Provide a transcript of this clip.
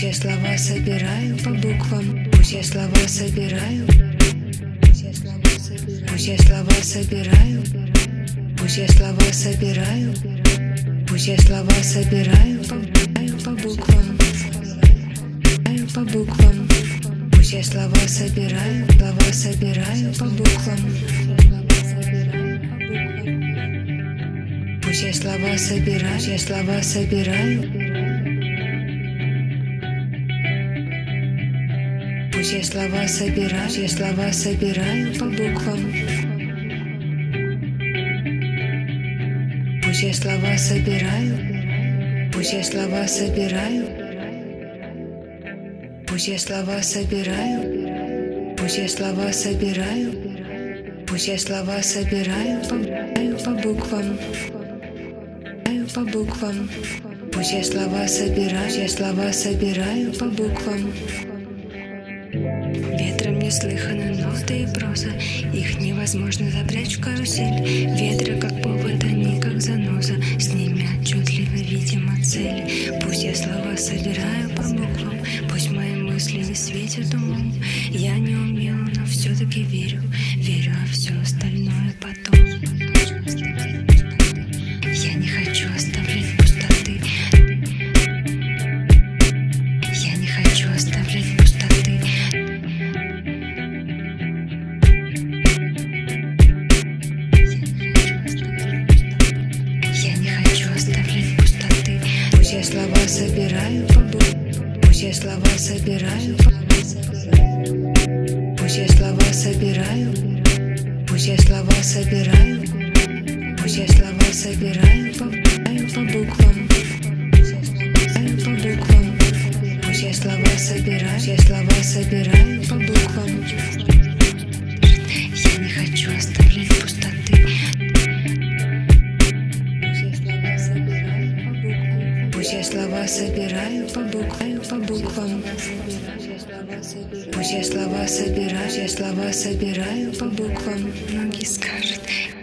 Пусть я слова собираю по буквам, пусть я слова собираю, пусть я слова собираю, пусть я слова собираю, пусть я слова собираю по буквам, по буквам. Пусть я слова собираю по буквам. Пусть я слова собираю. Пусть я слова собираю по буквам. Пусть я слова собираю. Пусть я слова собираю. Пусть я слова собираю. Пусть я слова собираю. Пусть я слова собираю по буквам. По буквам. Пусть я слова собираю по буквам. Ветром неслыханы ноты и проза, их невозможно запрячь в карусель. Ветры как повод, они как заноза, с ними отчетливо видима цель. Пусть я слова собираю по буквам, пусть мои мысли не светят умом. Я не умею, но все-таки верю, а все остальное потом. Я не хочу оставлять пустоты. Я не хочу оставлять пустоты. Я не хочу оставлять пустоты. Пусть я слова собираю по буквам. Пусть я слова собираю. Пусть я слова собираю. Пусть я слова собираю. Пусть я слова собираю по буквам. По буквам. Пусть я слова собираю по буквам. Я не хочу оставлять пустоты. Пусть я слова собираю по буквам. Пусть я слова собираю по буквам. Многие скажут,